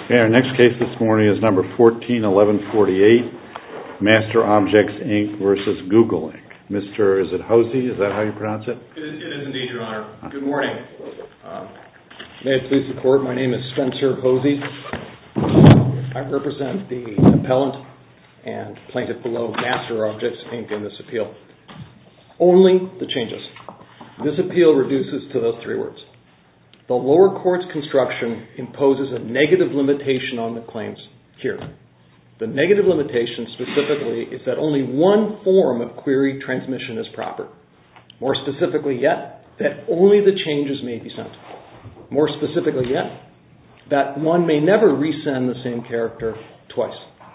Okay, our next case this morning is number 141148, Master Objects, Inc. versus Google, Inc. Mr. Is it Hosey? Is that how you pronounce it? It is indeed, Your Honor. Good morning. May it please the Court, my name is Spencer Hosey. I represent the appellant and plaintiff below, Master Objects, Inc. in this appeal. Only the changes. This appeal reduces to those three words. The lower court's construction imposes a negative limitation on the claims here. The negative limitation specifically is that only one form of query transmission is proper. More specifically yet, that only the changes may be sent. More specifically yet, that one may never resend the same character twice.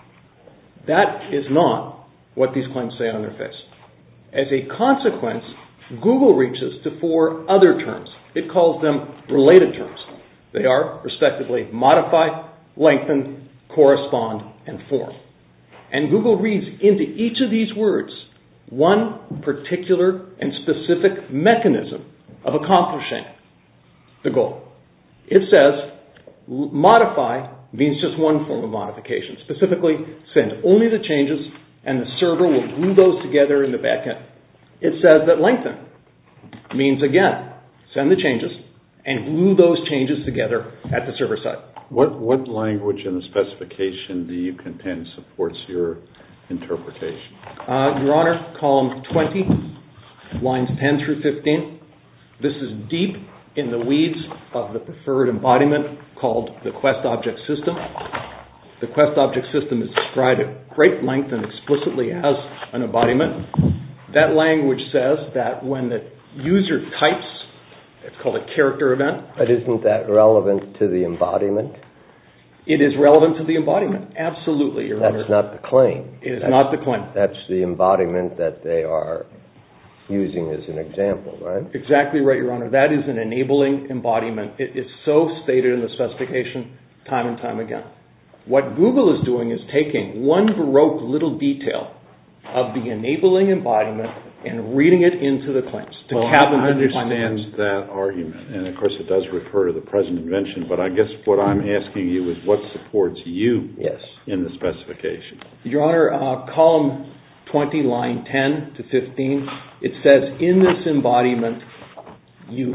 That is not what these claims say on their face. As a consequence, Google reaches to four other terms. It calls them related terms. They are, respectively, modify, lengthen, correspond, and form. And Google reads into each of these words one particular and specific mechanism of accomplishing the goal. It says modify means just one form of modification. Specifically, send only the changes and the server will glue those together in the back end. It says that lengthen means, again, send the changes and glue those changes together at the server side. What language in the specification do you contend supports your interpretation? Your Honor, column 20, lines 10 through 15. This is deep in the weeds of the preferred embodiment called the Quest Object System. The Quest Object System is described at great length and explicitly as an embodiment. That language says that when the user types, it's called a character event. But isn't that relevant to the embodiment? It is relevant to the embodiment, absolutely, Your Honor. That's not the claim. It is not the claim. That's the embodiment that they are using as an example, right? Exactly right, Your Honor. That is an enabling embodiment. It is so stated in the specification time and time again. What Google is doing is taking one baroque little detail of the enabling embodiment and reading it into the claims. I understand that argument, and of course it does refer to the present invention, but I guess what I'm asking you is what supports you in the specification? Your Honor, column 20, line 10 to 15, it says in this embodiment you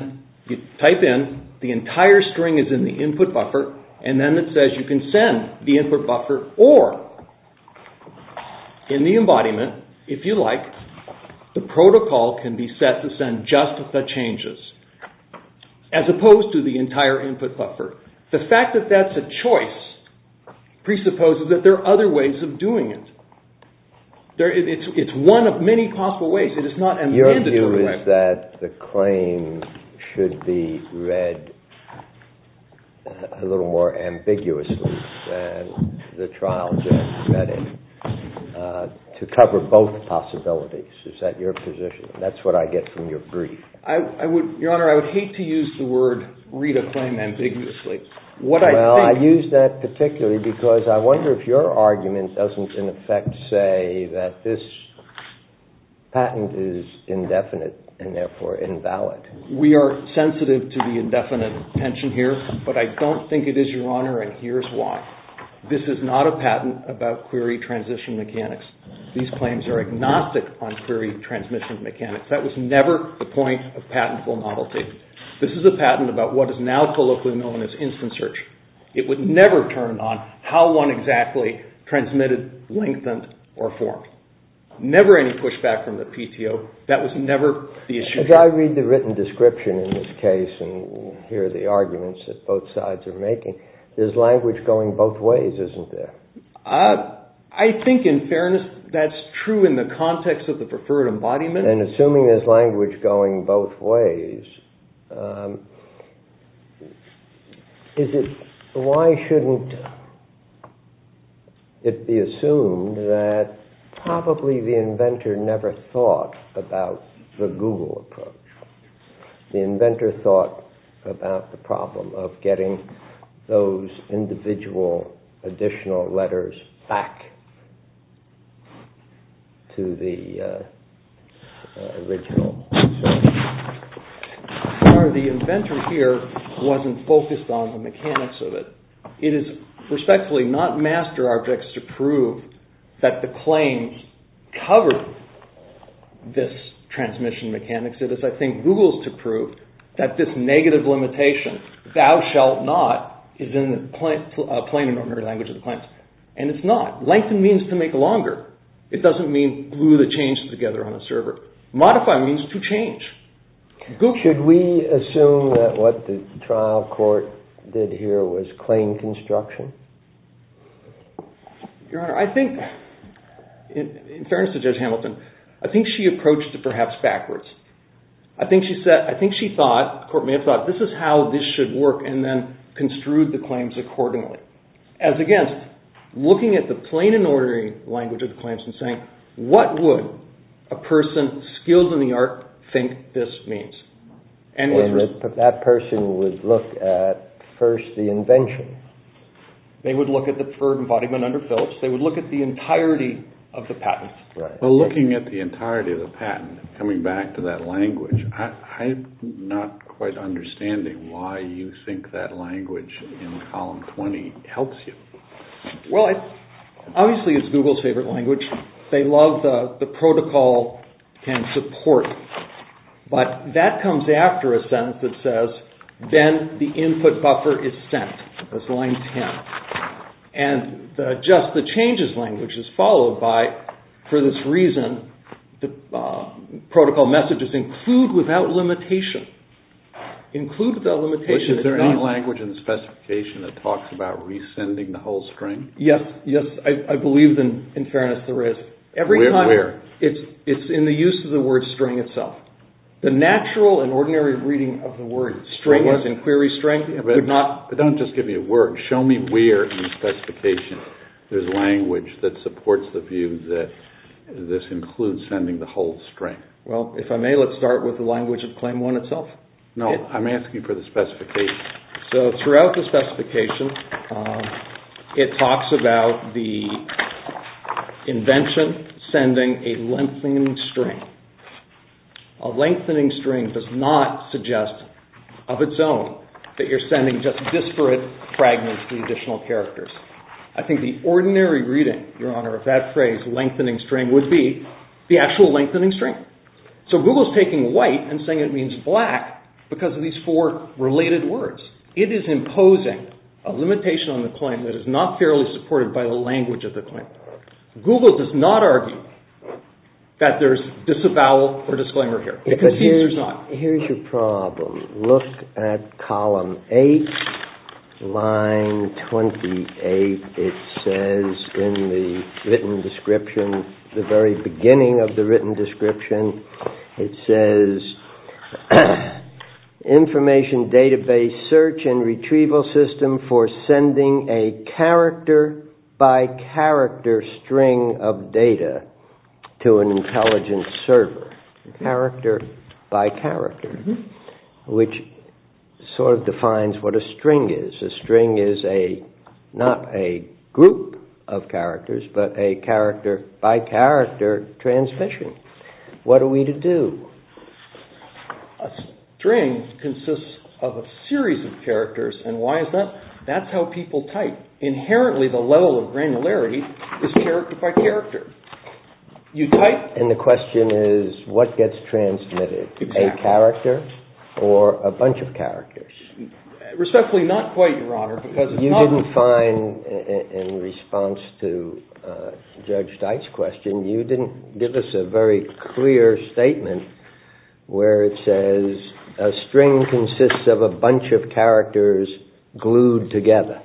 type in, the entire string is in the input buffer, and then it says you can send the input buffer, or in the embodiment, if you like, the protocol can be set to send just the changes, as opposed to the entire input buffer. The fact that that's a choice presupposes that there are other ways of doing it. It's one of many possible ways. It is not a mandatory way. Your view is that the claim should be read a little more ambiguously than the trial judge read it, to cover both possibilities. Is that your position? That's what I get from your brief. Your Honor, I would hate to use the word read a claim ambiguously. I use that particularly because I wonder if your argument doesn't in effect say that this patent is indefinite and therefore invalid. We are sensitive to the indefinite tension here, but I don't think it is, Your Honor, and here's why. This is not a patent about query transition mechanics. These claims are agnostic on query transmission mechanics. That was never the point of patentable novelty. This is a patent about what is now colloquially known as instant search. It would never turn on how one exactly transmitted, lengthened, or formed. Never any pushback from the PTO. That was never the issue. As I read the written description in this case and hear the arguments that both sides are making, there's language going both ways, isn't there? I think, in fairness, that's true in the context of the preferred embodiment. And assuming there's language going both ways, why shouldn't it be assumed that probably the inventor never thought about the Google approach? The inventor thought about the problem of getting those individual additional letters back to the original source. The inventor here wasn't focused on the mechanics of it. it is respectfully not Master Objects to prove that the claims covered this transmission mechanics. It is, I think, Google's to prove that this negative limitation, thou shalt not, is in the plain and ordinary language of the claims. And it's not. Lengthen means to make longer. It doesn't mean glue the chains together on a server. Modify means to change. Should we assume that what the trial court did here was claim construction? Your Honor, I think, in fairness to Judge Hamilton, I think she approached it perhaps backwards. I think she thought, the court may have thought, this is how this should work, and then construed the claims accordingly. As against looking at the plain and ordinary language of the claims and saying, what would a person skilled in the art think this means? And that person would look at first the invention. They would look at the preferred embodiment under Phillips. They would look at the entirety of the patent. Right. Well, looking at the entirety of the patent, coming back to that language, I'm not quite understanding why you think that language in column 20 helps you. Well, obviously it's Google's favorite language. They love the protocol can support. But that comes after a sentence that says, then the input buffer is sent. That's line 10. And just the changes language is followed by, for this reason, the protocol messages include without limitation. Include without limitation. Is there any language in the specification that talks about resending the whole string? Yes, I believe in fairness there is. Where? It's in the use of the word string itself. The natural and ordinary reading of the word string as in query string would not... But don't just give me a word. Show me where in the specification there's language that supports the view that this includes sending the whole string. Well, if I may, let's start with the language of Claim 1 itself. No, I'm asking for the specification. So throughout the specification, it talks about the invention sending a lengthening string. A lengthening string does not suggest of its own that you're sending just disparate fragments to additional characters. I think the ordinary reading, Your Honor, of that phrase, lengthening string, would be the actual lengthening string. So Google's taking white and saying it means black because of these four related words. It is imposing a limitation on the claim that is not fairly supported by the language of the claim. Google does not argue that there's disavowal or disclaimer here. It concedes there's not. Here's your problem. Look at column 8, line 28. It says in the written description, the very beginning of the written description, it says, information database search and retrieval system for sending a character by character string of data to an intelligent server. Character by character, which sort of defines what a string is. A string is not a group of characters, but a character by character transmission. What are we to do? A string consists of a series of characters, and why is that? That's how people type. Inherently, the level of granularity is character by character. You type... And the question is, what gets transmitted? Exactly. A character or a bunch of characters? Respectfully, not quite, Your Honor, because it's you not... didn't find, in response to Judge Dyke's question, you didn't give us a very clear statement where it says a string consists of a bunch of characters glued together.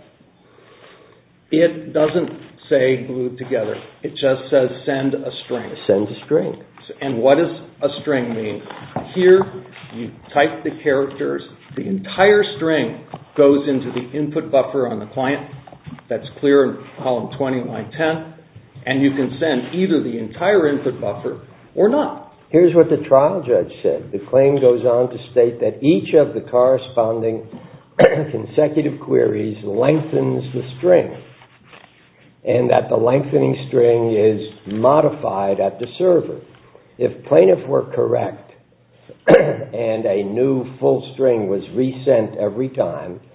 It doesn't say glued together. It just says send a string. Send a string. And what does a string mean? Here, you type the characters. The entire string goes into the input buffer on the client. That's clear in column 20, line 10. And you can send either the entire input buffer or not. Here's what the trial judge said. The claim goes on to state that each of the corresponding consecutive queries lengthens the string, and that the lengthening string is modified at the server. If plaintiff were correct and a new full string was resent every time,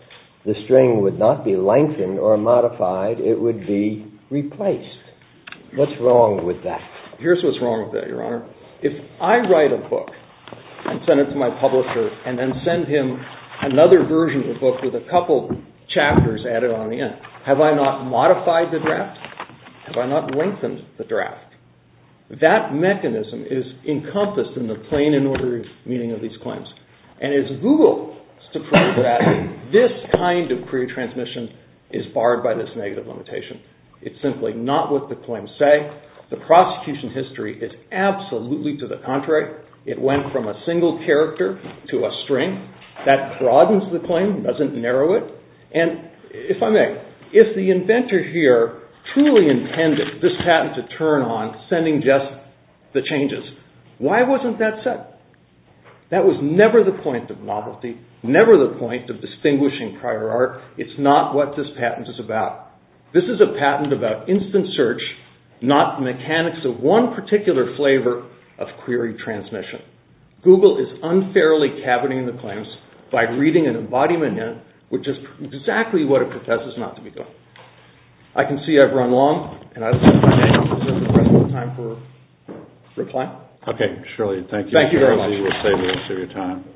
the string would not be lengthened or modified, it would be replaced. What's wrong with that? Here's what's wrong with that, Your Honor. If I write a book and send it to my publisher and then send him another version of the book with a couple chapters added on the end, have I not modified the draft? Have I not lengthened the draft? That mechanism is encompassed in the plain and orderly meaning of these claims. And it's Google to prove that this kind of query transmission is barred by this negative limitation. It's simply not what the claims say. The prosecution history is absolutely to the contrary. It went from a single character to a string. That broadens the claim, doesn't narrow it. And if I may, if the inventor here truly intended this patent to turn on sending just the changes, why wasn't that said? That was never the point of novelty, never the point of distinguishing prior art. It's not what this patent is about. This is a patent about instant search, not the mechanics of one particular flavor of query transmission. Google is unfairly cabining the claims by reading an embodiment in, which is exactly what it professes not to be doing. I can see I've run long, and I'd like to reserve the rest of the time for reply. Okay, Shirley, thank you. Thank you very much. We'll save the rest of your time.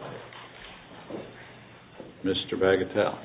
Mr. Bagatelle.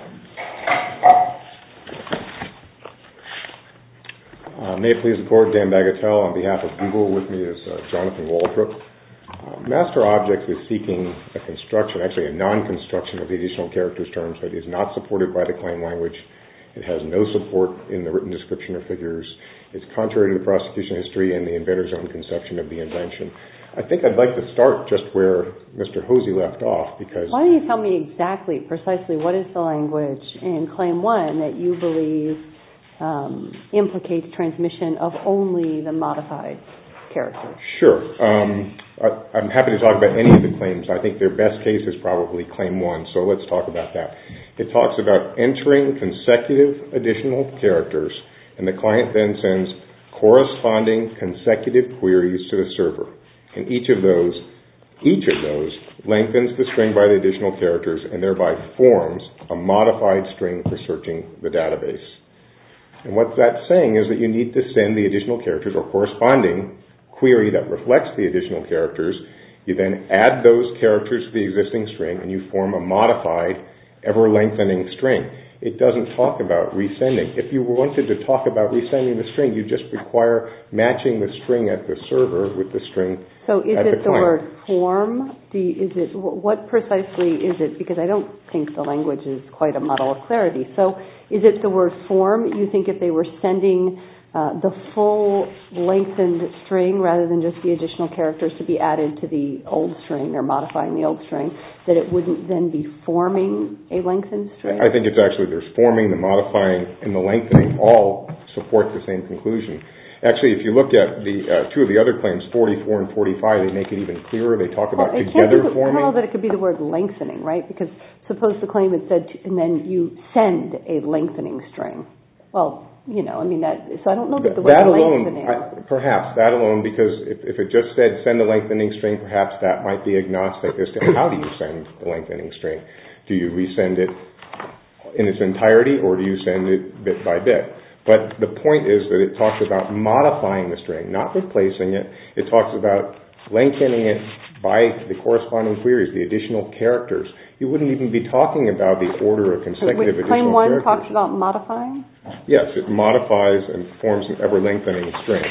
May it please the Court, Dan Bagatelle on behalf of Google. With me is Jonathan Waldrop. Master Objects is seeking a construction, actually a non-construction of the additional characters terms that is not supported by the claim language. It has no support in the written description of figures. It's contrary to the prosecution history and the inventor's own conception of the invention. I think I'd like to start just where Mr. Hosey left off, because... Why don't you tell me precisely what is the language in Claim 1 that you believe implicates transmission of only the modified characters? Sure. I'm happy to talk about any of the claims. I think their best case is probably Claim 1, so let's talk about that. It talks about entering consecutive additional characters, and the client then sends corresponding consecutive queries to the server. And each of those lengthens the string by the additional characters and thereby forms a modified string for searching the database. And what that's saying is that you need to send the additional characters or corresponding query that reflects the additional characters. You then add those characters to the existing string and you form a modified, ever-lengthening string. It doesn't talk about resending. If you wanted to talk about resending the string, you just require matching the string at the server with the string at the client. So is it the word form? What precisely is it? Because I don't think the language is quite a model of clarity. So is it the word form? You think if they were sending the full lengthened string rather than just the additional characters to be added to the old string or modifying the old string, that it wouldn't then be forming a lengthened string? I think it's actually there's forming, the modifying, and the lengthening all support the same conclusion. Actually, if you look at the two of the other claims, 44 and 45, they make it even clearer. They talk about together forming. I don't know that it could be the word lengthening, right? Because suppose the claim had said, and then you send a lengthening string. Well, so I don't know that the word lengthening. Perhaps that alone, because if it just said send a lengthening string, perhaps that might be agnostic as to how do you send the lengthening string. Do you resend it in its entirety, or do you send it bit by bit? But the point is that it talks about modifying the string, not replacing it. It talks about lengthening it by the corresponding queries, the additional characters. You wouldn't even be talking about the order of consecutive additional characters. Claim 1 talks about modifying? Yes, it modifies and forms an ever-lengthening string.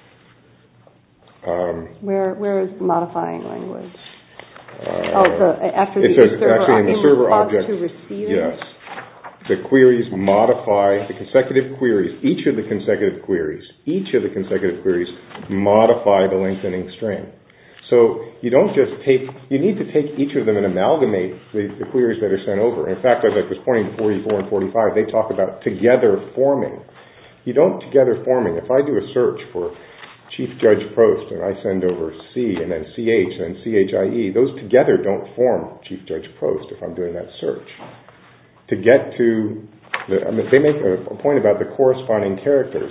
Where is the modifying language? After the server, in the server object, to receiving? Yes. The queries modify the consecutive queries. Each of the consecutive queries modify the lengthening string. So you don't just you need to take each of them and amalgamate the queries that are sent over. In fact, as I was pointing to 44 and 45, they talk about together forming. You don't together forming. If I do a search for Chief Judge Prost and I send over C and then CH and then CHIE, those together don't form Chief Judge Prost if I'm doing that search. To get to they make a point about the corresponding characters.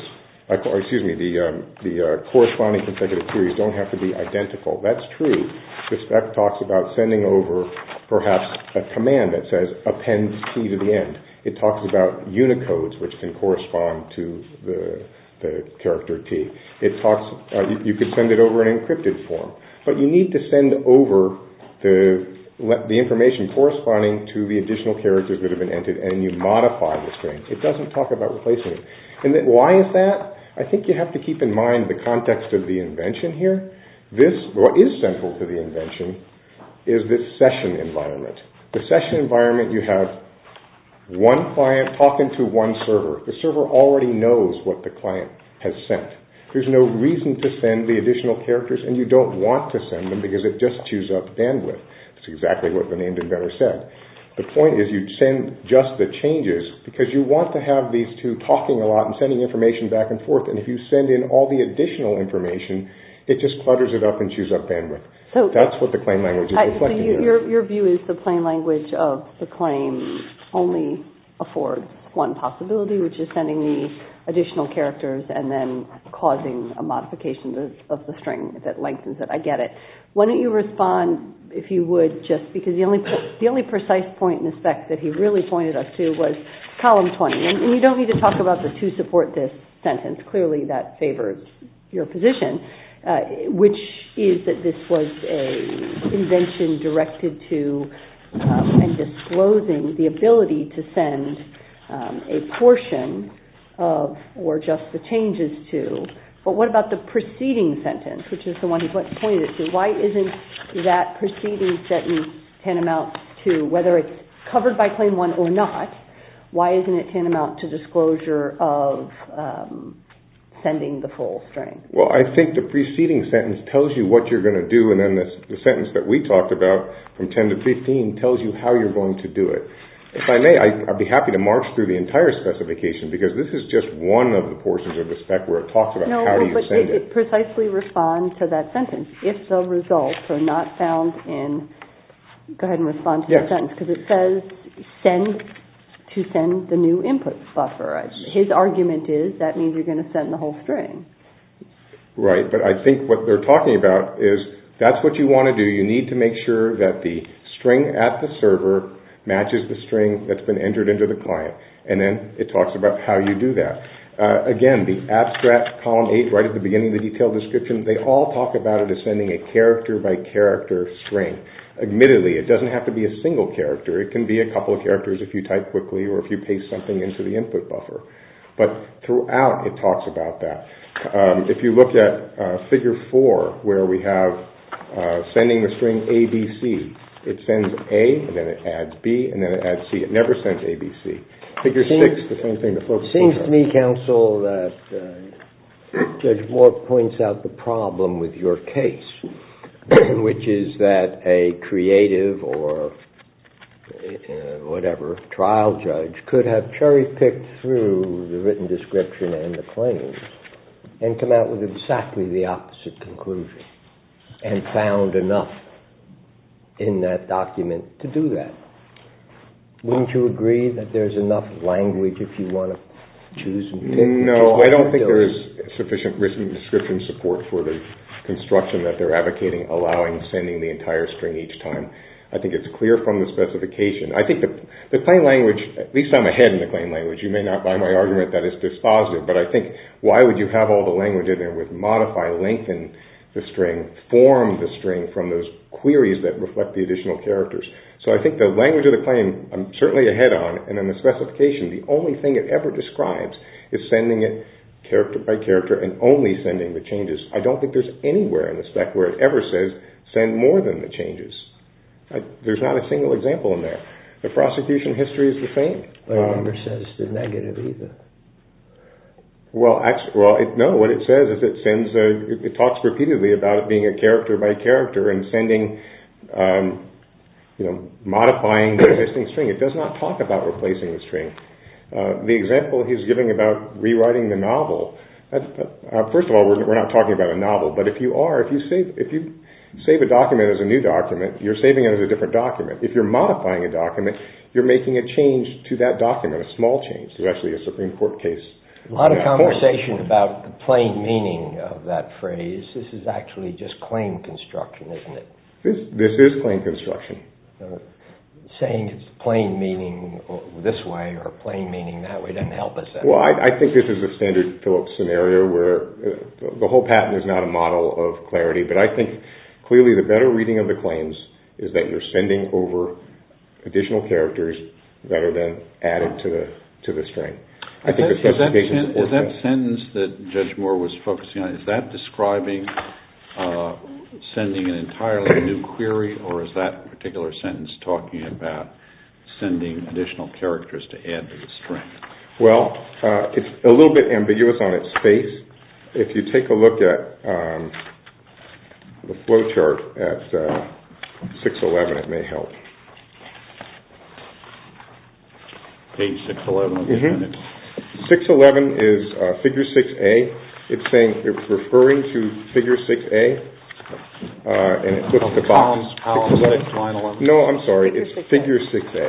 corresponding consecutive queries don't have to be identical. That's true. The spec talks about sending over perhaps a command that says append T to the end. It talks about Unicodes, which can correspond to the character T. It talks, you could send it over in encrypted form, but you need to send over the information corresponding to the additional characters that have been entered, and you modify the string. It doesn't talk about replacing it. And why is that? I think you have to keep in mind the context of the invention here. What is central to the invention is this session environment. The session environment, you have one client talking to one server. The server already knows what the client has sent. There's no reason to send the additional characters, and you don't want to send them because it just chews up bandwidth. That's exactly what the named inventor said. The point is you send just the changes because you want to have these two talking a lot and sending information back and forth, and if you send in all the additional information, it just clutters it up and chews up bandwidth. So that's what the claim language is reflecting here. Your view is the plain language of the claim only affords one possibility, which is sending the additional characters and then causing a modification of the string that lengthens it. I get it. Why don't you respond, if you would, just because the only precise point in the spec that he really pointed us to was column 20. And you don't need to talk about the to support this sentence. Clearly that favors your position, which is that this was an invention directed to and disclosing the ability to send a portion of, or just the changes to. But what about the preceding sentence, which is the one he pointed it to? Why isn't that preceding sentence tantamount to, whether it's covered by Claim 1 or not, why isn't it tantamount to disclosure of sending the full string? Well, I think the preceding sentence tells you what you're going to do, and then the sentence that we talked about from 10 to 15 tells you how you're going to do it. If I may, I'd be happy to march through the entire specification because this is just one of the portions of the spec where it talks about how do you send it. Precisely respond to that sentence. If the results are not found in, go ahead and respond to the sentence, because it says send the new input buffer. His argument is that means you're going to send the whole string. Right, but I think what they're talking about is that's what you want to do. You need to make sure that the string at the server matches the string that's been entered into the client, and then it talks about how you do that. Again, the abstract column 8 right at the beginning of the detailed description, they all talk about it as sending a character-by-character string. Admittedly, it doesn't have to be a single character. It can be a couple of characters if you type quickly or if you paste something into the input buffer. But throughout, it talks about that. If you look at Figure 4, where we have sending the string ABC, it sends A, and then it adds B, and then it adds C. It never sends ABC. Figure 6, the same thing. The folks seems to me, counsel, that Judge Moore points out the problem with your case, which is that a creative or whatever trial judge could have cherry-picked through the written description and the claims and come out with exactly the opposite conclusion and found enough in that document to do that. Wouldn't you agree that there's enough language if you want to choose and pick? No, I don't think there is sufficient written description support for the construction that they're advocating, allowing sending the entire string each time. I think it's clear from the specification. I think the claim language, at least I'm ahead in the claim language. You may not buy my argument that it's dispositive, but I think why would you have all the language in there with modify, lengthen the string, form the string from those queries that reflect the additional characters. So I think the language of the claim I'm certainly ahead on, and in the specification, the only thing it ever describes is sending it character by character and only sending the changes. I don't think there's anywhere in the spec where it ever says send more than the changes. There's not a single example in there. The prosecution history is the same. But it never says the negative either. What it says is it talks repeatedly about it being a character by character and sending, modifying the existing string. It does not talk about replacing the string. The example he's giving about rewriting the novel, first of all, we're not talking about a novel, but if you save a document as a new document, you're saving it as a different document. If you're modifying a document, you're making a change to that document, a small change. There's actually a Supreme Court case A lot of conversation about the plain meaning of that phrase. This is actually just claim construction, isn't it? This is claim construction. Saying it's plain meaning this way or plain meaning that way doesn't help us. Well, I think this is a standard Phillips scenario where the whole patent is not a model of clarity, but I think clearly the better reading of the claims is that you're sending over additional characters that are then added to the string. I think the specification supports that. Is that sentence that Judge Moore was focusing on, is that describing sending an entirely new query, or is that particular sentence talking about sending additional characters to add to the string? Well, it's a little bit ambiguous on its face. If you take a look at the flowchart at 611, it may help. Page 611 of the appendix. 611 is figure 6A. It's referring to figure 6A, and it puts the box. Column 6, line 11. No, I'm sorry. It's figure 6A.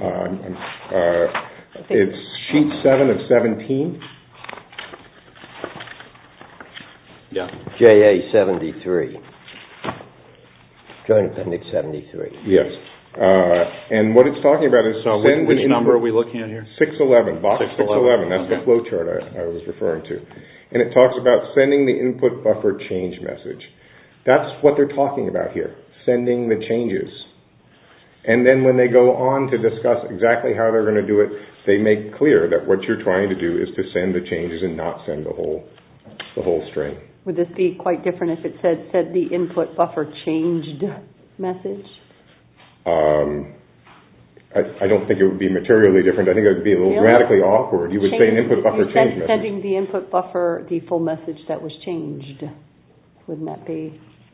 It's sheet 7 of 17. Yeah. JA 73. Joint Appendix 73. Yes. And what it's talking about is which number are we looking at here? 611, box 611. That's the flowchart I was referring to. And it talks about sending the input buffer change message. That's what they're talking about here, sending the changes. And then when they go on to discuss exactly how they're going to do it, they make clear that what you're trying to do is to send the changes and not send the whole string. Would this be quite different if it said the input buffer changed message? I don't think it would be materially different. I think it would be a little grammatically awkward. You would say an input buffer change message. Sending the input buffer the full message that was changed. Wouldn't that be?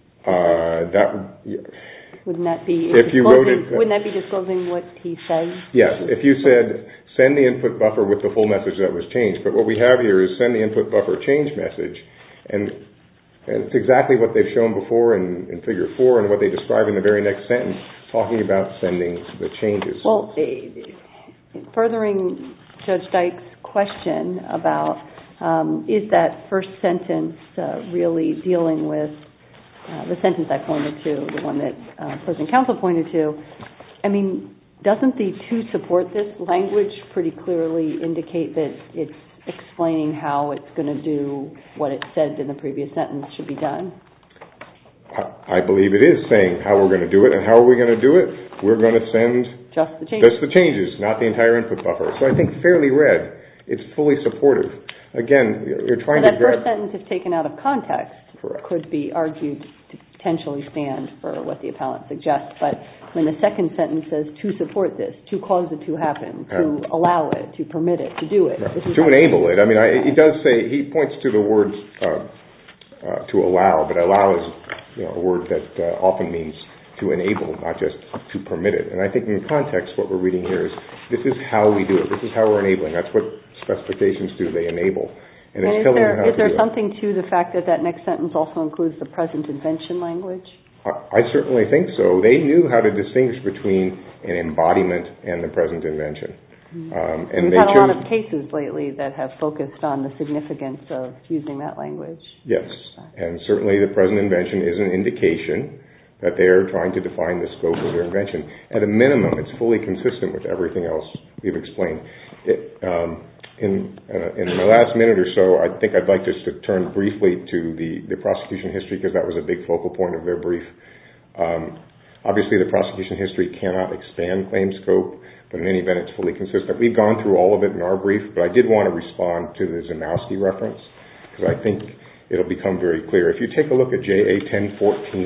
Wouldn't that be? Wouldn't that be disclosing what he says? Yes. If you said send the input buffer with the full message that was changed, but what we have here is send the input buffer change message, and it's exactly what they've shown before in Figure 4 and what they describe in the very next sentence, talking about sending the changes. Well, furthering Judge Dyke's question about is that first sentence really dealing with the sentence I pointed to, the one that opposing counsel pointed to, I mean, doesn't the to support this language pretty clearly indicate that it's explaining how it's going to do what it said in the previous sentence should be done? I believe it is saying how we're going to do it, and how are we going to do it? We're going to send just the changes, not the entire input buffer. So I think fairly read, it's fully supportive. Again, you're trying to grab... That first sentence, if taken out of context, could be argued to potentially stand for what the appellant suggests, but when the second sentence says to support this, to cause it to happen, to allow it, to permit it, to do it. Right. To enable it. I mean, he does say, he points to the words to allow, but allow is a word that often means to enable, not just to permit it. And I think in context, what we're reading here is this is how we do it. This is how we're enabling. That's what specifications do. They enable. And it's telling you how to do it. Is there something to the fact that next sentence also includes the present invention language? I certainly think so. They knew how to distinguish between an embodiment and the present invention. And we've had a lot of cases lately that have focused on the significance of using that language. Yes, and certainly the present invention is an indication that they are trying to define the scope of their invention. At a minimum, it's fully consistent with everything else we've explained. In my last minute or so, I think I'd like just to turn briefly to the prosecution history, because that was a big focal point of their brief. Obviously, the prosecution history cannot expand claim scope, but in any event, it's fully consistent. We've gone through all of it in our brief, but I did want to respond to the Zamowski reference, because I think it'll become very clear. If you take a look at JA 1014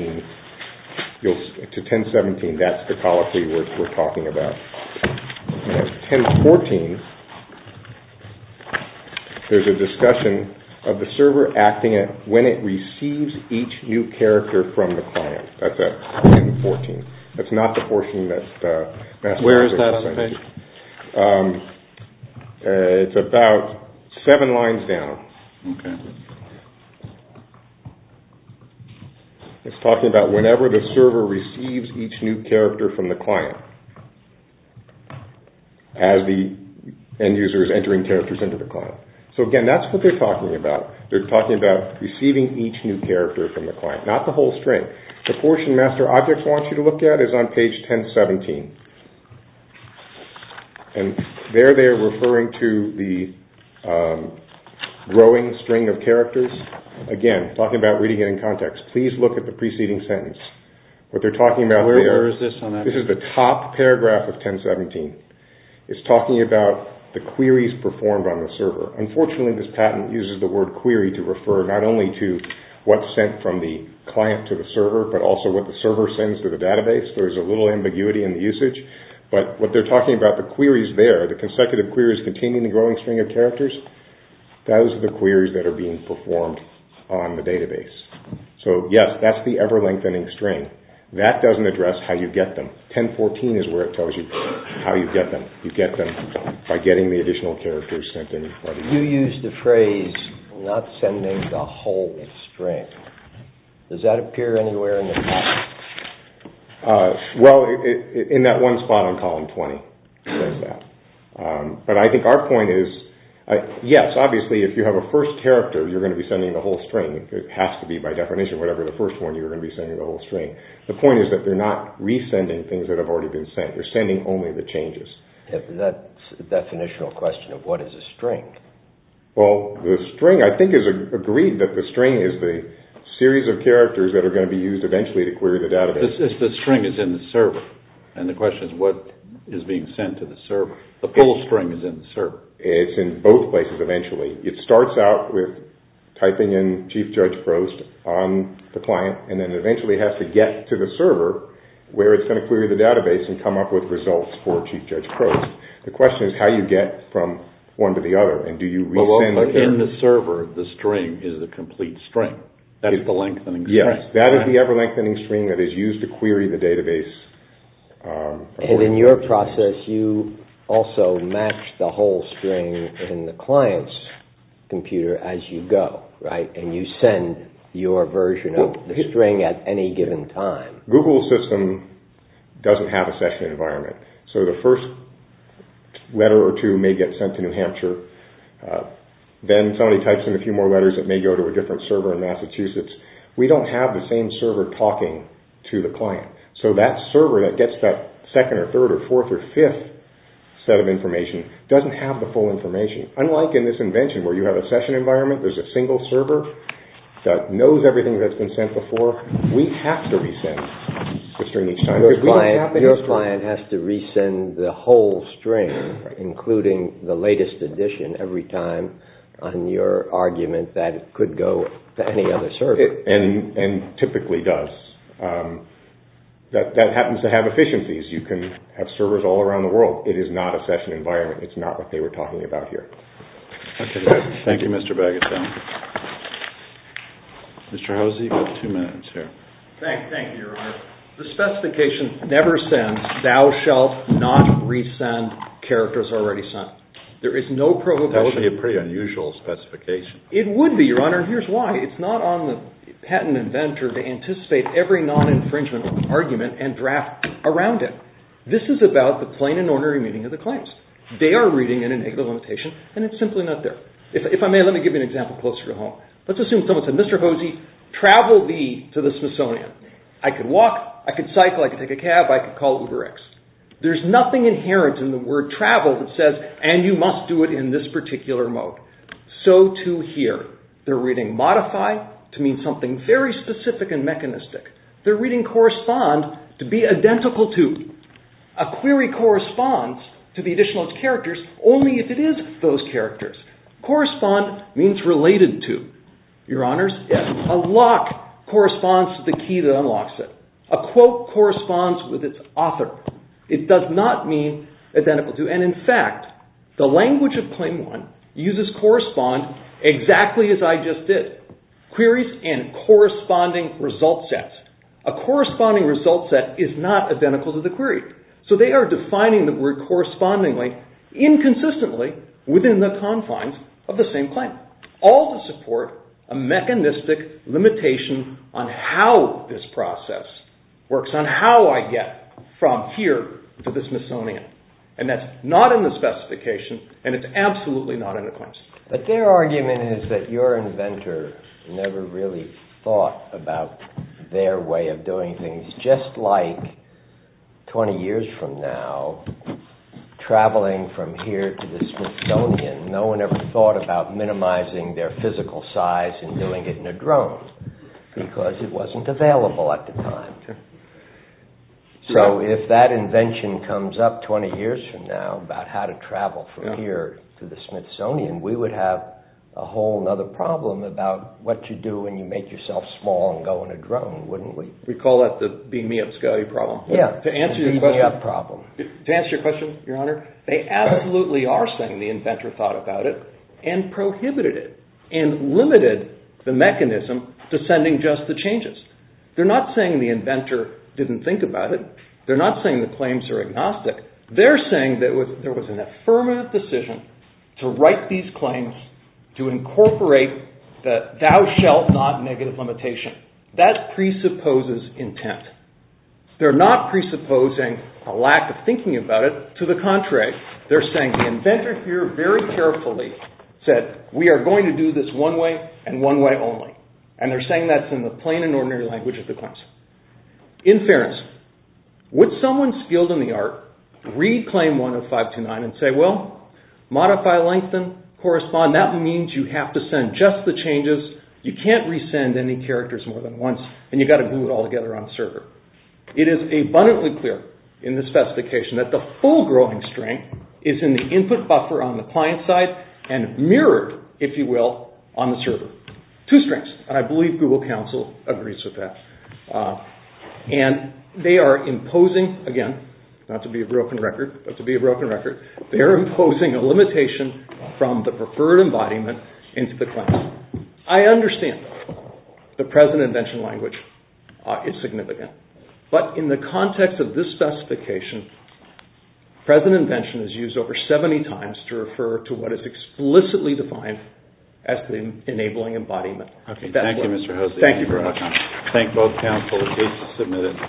to 1017, that's the colloquy we're talking about. And at 1014, there's a discussion of the server acting when it receives each new character from the client. That's at 1014. That's not the portion that Where is that on the page? It's about 7 lines down. Okay. It's talking about whenever the server receives each new character from the client, as the end user is entering characters into the client. So So again, that's what they're talking about. They're talking about receiving each new character from the client, not the whole string. The portion Master Objects wants you to look at is on page 1017. And there they're referring to the growing string of characters. Again, talking about reading it in context. Please look at the preceding sentence. What they're talking about there... Where is this on that? This is the top paragraph of 1017. It's talking about the queries performed on the server. Unfortunately, this patent uses the word query to refer not only to what's sent from the client to the server, but also what the server sends to the database. There's a little ambiguity in the usage. But what they're talking about, the queries there, the consecutive queries containing the growing string of characters, those are the queries that are being performed on the database. So yes, that's the ever-lengthening string. That doesn't address how you get them. 1014 is where it tells you how you get them. You get them by getting the additional characters sent in. You used the phrase, not sending the whole string. Does that appear anywhere in the patent? Well, in that one spot on column 20, it says that. But I think our point is, yes, obviously, if you have a first character, you're going to be sending the whole string. It has to be, by definition, whatever the first one, you're going to be sending the whole string. The point is that they're not resending things that have already been sent. You're sending only the changes. Yeah, but that's a definitional question of what is a string. Well, the string, I think, is agreed that the string is the series of characters that are going to be used eventually to query the database. The string is in the server, and the question is what is being sent to the server. The full string is in the server. It's in both places eventually. It starts out with typing in Chief Judge Prost on the client, and then eventually has to get to the server where it's going to query the database and come up with results for Chief Judge Prost. The question is how you get from one to the other, and do you resend the character? In the server, the string is the complete string. That's the lengthening string. Yes, that is the ever-lengthening string that is used to query the database. And in your process, you also match the whole string in the client's computer as you go, right? And you send your version of the string at any given time. Google's system doesn't have a session environment. So the first letter or two may get sent to New Hampshire. Then somebody types in a few more letters, it may go to a different server in Massachusetts. We don't have the same server talking to the client. So that server that gets that second or third or fourth or fifth set of information doesn't have the full information. Unlike in this invention where you have a session environment, there's a single server that knows everything that's been sent before, we have to resend the string each time. Your client has to resend the whole string, including the latest edition, every time, on your argument that it could go to any other server. And typically does. That happens to have efficiencies. You can have servers all around the world. It is not a session environment. It's not what they were talking about here. Okay. Thank you, Mr. Bagatelle. Mr. Hosey, you've got 2 minutes here. Thank you, Your Honor. The specification never sends, thou shalt not resend characters already sent. There is no prohibition. That would be a pretty unusual specification. It would be, Your Honor, and here's why. It's not on the patent inventor to anticipate every non-infringement argument and draft around it. This is about the plain and ordinary meaning of the claims. They are reading in a negative limitation, and it's simply not there. If I may, let me give you an example closer to home. Let's assume someone said, Mr. Hosey, travel thee to the Smithsonian. I could walk, I could cycle, I could take a cab, I could call UberX. There's nothing inherent in the word travel that says, and you must do it in this particular mode. So too here. They're reading modify to mean something very specific and mechanistic. They're reading correspond to be identical to. A query corresponds to the additional characters only if it is those characters. Correspond means related to. Your Honors, a lock corresponds to the key that unlocks it. A quote corresponds with its author. It does not mean identical to. And in fact, the language of Claim 1 uses correspond exactly as I just did. Queries and corresponding result sets. A corresponding result set is not identical to the query. So they are defining the word correspondingly, inconsistently, within the confines of the same claim. All to support a mechanistic limitation on how this process works, on how I get from here to the Smithsonian. And that's not in the specification, and it's absolutely not in the claims. But their argument is that your inventor never really thought about their way of doing things, just like 20 years from now, traveling from here to the Smithsonian, no one ever thought about minimizing their physical size and doing it in a drone because it wasn't available at the time. So if that invention comes up 20 years from now about how to travel from here to the Smithsonian, we would have a whole other problem about what you do when you make yourself small and go in a drone, wouldn't we? We call that the beam me up Scotty problem. Yeah, to answer the your beam me question, up problem. To answer your question, Your Honor, they absolutely are saying the inventor thought about it and prohibited it and limited the mechanism to sending just the changes. They're not saying the inventor didn't think about it. They're not saying the claims are agnostic. They're saying that there was an affirmative decision to write these claims to incorporate the thou shalt not negative limitation. That presupposes intent. They're not presupposing a lack of thinking about it. To the contrary, they're saying the inventor here very carefully said, we are going to do this one way and one way only. And they're saying that's in the plain and ordinary language of the claims. In fairness, would someone skilled in the art read Claim 1 of 529 and say, well, modify, lengthen, correspond, that means you have to send just the changes. You can't resend any characters more than once, and you've got to glue it all together on the server. It is abundantly clear in the specification that the full growing string is in the input buffer on the client side and mirrored, if you will, on the server. 2 strings, and I believe Google Counsel agrees with that. And they are imposing, again, not to be a broken record, but to be a broken record, they are imposing a limitation from the preferred embodiment into the claim. I understand the present invention language is significant, but in the context of this specification, present invention is used over 70 times to refer to what is explicitly defined as the enabling embodiment. Okay, thank you, Mr. Hosey. Thank you very much. Thank both counsel. The case is submitted.